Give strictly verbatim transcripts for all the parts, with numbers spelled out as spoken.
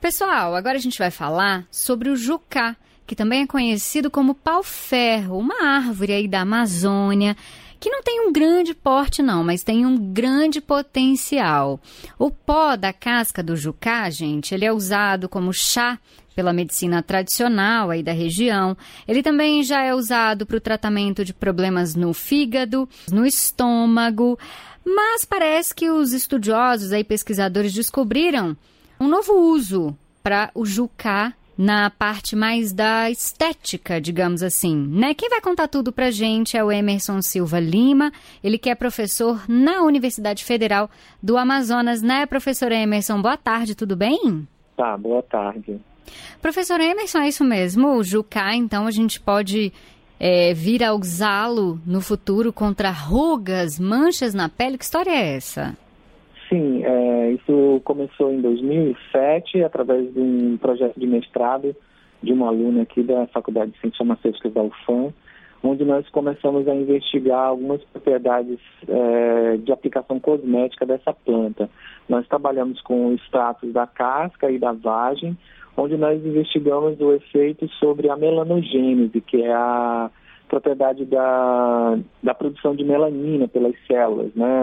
Pessoal, agora a gente vai falar sobre o jucá, que também é conhecido como pau-ferro, uma árvore aí da Amazônia, que não tem um grande porte não, mas tem um grande potencial. O pó da casca do jucá, gente, ele é usado como chá pela medicina tradicional aí da região. Ele também já é usado para o tratamento de problemas no fígado, no estômago, mas parece que os estudiosos aí, pesquisadores, descobriram um novo uso para o jucá na parte mais da estética, digamos assim, né? Quem vai contar tudo pra gente é o Emerson Silva Lima, ele que é professor na Universidade Federal do Amazonas, né, professor Emerson? Boa tarde, tudo bem? Tá, boa tarde. Professor Emerson, é isso mesmo? O jucá, então, a gente pode é, vir a usá-lo no futuro contra rugas, manchas na pele? Que história é essa? Sim, é, isso começou em dois mil e sete, através de um projeto de mestrado de uma aluna aqui da Faculdade de Ciências Farmacêuticas da U F A M, onde nós começamos a investigar algumas propriedades é, de aplicação cosmética dessa planta. Nós trabalhamos com extratos da casca e da vagem, onde nós investigamos o efeito sobre a melanogênese, que é a propriedade da, da produção de melanina pelas células, né?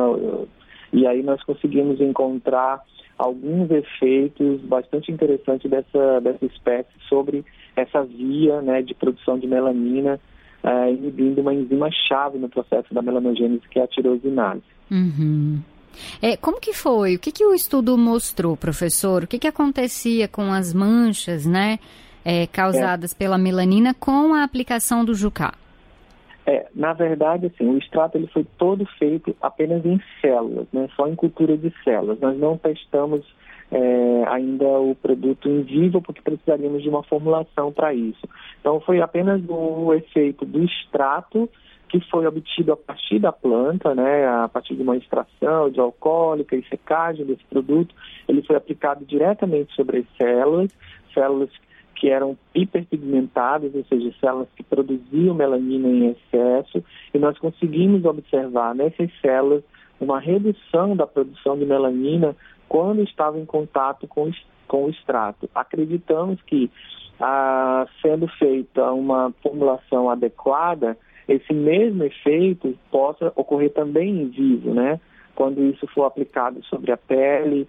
E aí nós conseguimos encontrar alguns efeitos bastante interessantes dessa, dessa espécie sobre essa via, né, de produção de melanina, é, inibindo uma enzima-chave no processo da melanogênese, que é a tirosinase. Uhum. É, como que foi? O que, que o estudo mostrou, professor? O que, que acontecia com as manchas, né, é, causadas é. pela melanina com a aplicação do jucá? É, na verdade, assim, o extrato ele foi todo feito apenas em células, né, só em cultura de células. Nós não testamos é, ainda o produto em vivo, porque precisaríamos de uma formulação para isso. Então, foi apenas o efeito do extrato que foi obtido a partir da planta, né, a partir de uma extração de alcoólica e secagem desse produto. Ele foi aplicado diretamente sobre as células, células que eram hiperpigmentadas, ou seja, células que produziam melanina em excesso, e nós conseguimos observar nessas células uma redução da produção de melanina quando estava em contato com, com o extrato. Acreditamos que, ah, sendo feita uma formulação adequada, esse mesmo efeito possa ocorrer também em vivo, né? Quando isso for aplicado sobre a pele,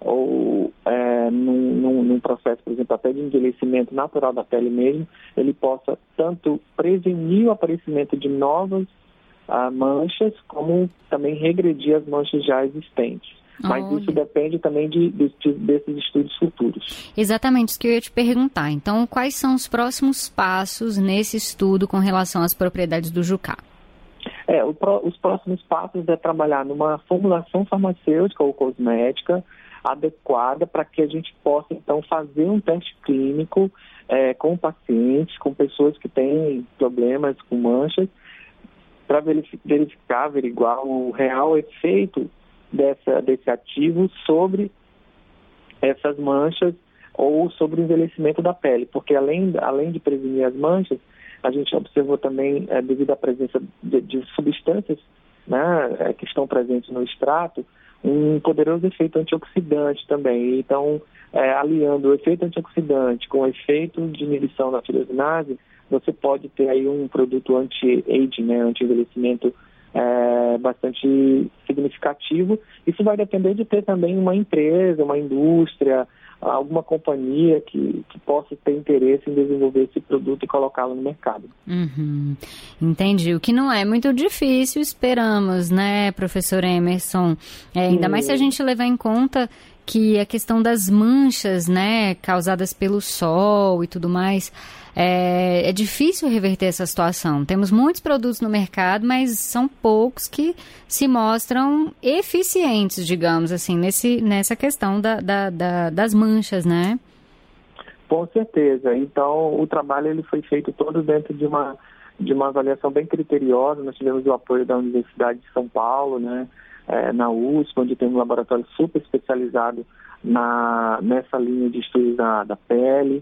ou é, num, num, num processo, por exemplo, até de envelhecimento natural da pele mesmo, ele possa tanto prevenir o aparecimento de novas ah, manchas, como também regredir as manchas já existentes. Mas Olha. isso depende também de, de, de, desses estudos futuros. Exatamente, isso que eu ia te perguntar. Então, quais são os próximos passos nesse estudo com relação às propriedades do jucá? É, o, os próximos passos é trabalhar numa formulação farmacêutica ou cosmética adequada para que a gente possa, então, fazer um teste clínico é, com pacientes, com pessoas que têm problemas com manchas, para verificar, averiguar o real efeito dessa, desse ativo sobre essas manchas ou sobre o envelhecimento da pele, porque além, além de prevenir as manchas, a gente observou também, é, devido à presença de, de substâncias, né, é, que estão presentes no extrato, um poderoso efeito antioxidante também. Então, é, aliando o efeito antioxidante com o efeito de inibição da tirosinase, você pode ter aí um produto anti-aging, né, anti-envelhecimento é, bastante significativo. Isso vai depender de ter também uma empresa, uma indústria, alguma companhia que, que possa ter interesse em desenvolver esse produto e colocá-lo no mercado. Uhum. Entendi. O que não é muito difícil, esperamos, né, professor Emerson? É, ainda mais se a gente levar em conta que a questão das manchas, né, causadas pelo sol e tudo mais, é, é difícil reverter essa situação. Temos muitos produtos no mercado, mas são poucos que se mostram eficientes, digamos assim, nesse, nessa questão da, da, da, das manchas, né? Com certeza. Então, o trabalho ele foi feito todo dentro de uma, de uma avaliação bem criteriosa. Nós tivemos o apoio da Universidade de São Paulo, né? É, na U S P, onde tem um laboratório super especializado na, nessa linha de estudos da, da pele,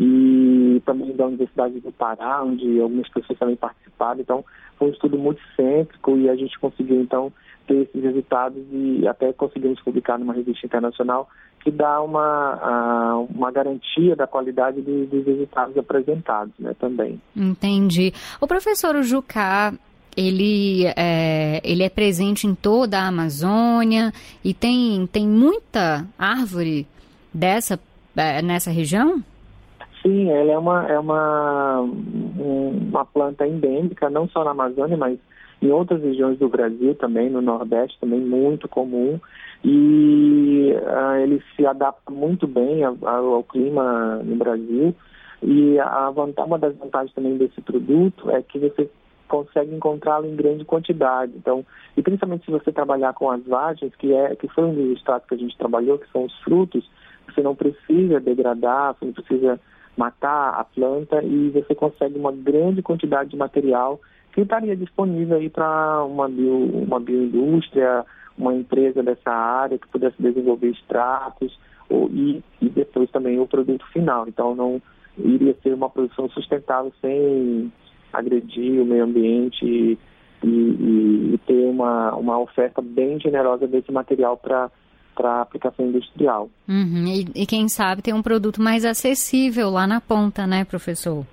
e também da Universidade do Pará, onde algumas pessoas também participaram. Então, foi um estudo multicêntrico e a gente conseguiu, então, ter esses resultados e até conseguimos publicar numa revista internacional que dá uma, uma garantia da qualidade dos, dos resultados apresentados, né, também. Entendi. O professor, o Jucá, ele é, ele é presente em toda a Amazônia e tem, tem muita árvore dessa, é, nessa região? Sim, ela é uma, é uma, uma planta endêmica, não só na Amazônia, mas em outras regiões do Brasil também, no Nordeste também, muito comum. E uh, ele se adapta muito bem ao, ao clima no Brasil. E a vantagem, uma das vantagens também desse produto é que você consegue encontrá-lo em grande quantidade. Então, e principalmente se você trabalhar com as vagens, que, é, que foi um dos extratos que a gente trabalhou, que são os frutos, você não precisa degradar, você não precisa matar a planta e você consegue uma grande quantidade de material que estaria disponível aí para uma, bio, uma bioindústria, uma empresa dessa área que pudesse desenvolver extratos ou, e, e depois também o produto final. Então não iria ser uma produção sustentável sem agredir o meio ambiente e, e, e ter uma, uma oferta bem generosa desse material para para aplicação industrial. Uhum. E, e quem sabe tem um produto mais acessível lá na ponta, né, professor?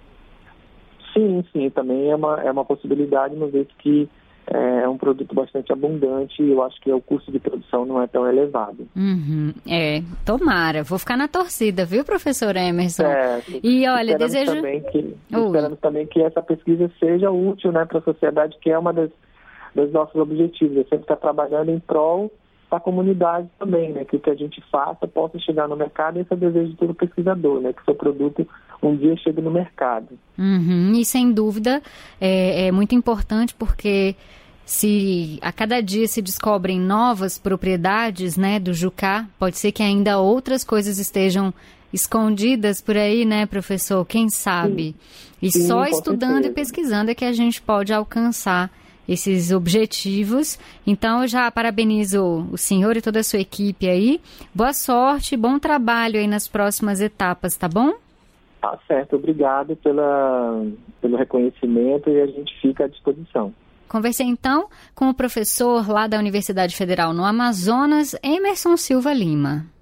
Sim, sim, também é uma, é uma possibilidade, uma vez que é um produto bastante abundante e eu acho que o custo de produção não é tão elevado. Uhum. É, tomara. Vou ficar na torcida, viu, professor Emerson? É, e olha, esperamos desejo... Também que, esperamos também que essa pesquisa seja útil, né, para a sociedade, que é uma das, dos nossos objetivos. Eu sempre estou trabalhando em prol da comunidade também, né, que o que a gente faça possa chegar no mercado, e esse é o desejo de todo pesquisador, né, que seu produto um dia chegue no mercado. Uhum, e sem dúvida é, é muito importante, porque se a cada dia se descobrem novas propriedades, né, do jucá, pode ser que ainda outras coisas estejam escondidas por aí, né, professor? Quem sabe? Sim. E Sim, só estudando certeza. E pesquisando é que a gente pode alcançar esses objetivos. Então, eu já parabenizo o senhor e toda a sua equipe aí. Boa sorte, bom trabalho aí nas próximas etapas, tá bom? Tá certo, obrigado pela, pelo reconhecimento e a gente fica à disposição. Conversei então com o professor lá da Universidade Federal no Amazonas, Emerson Silva Lima.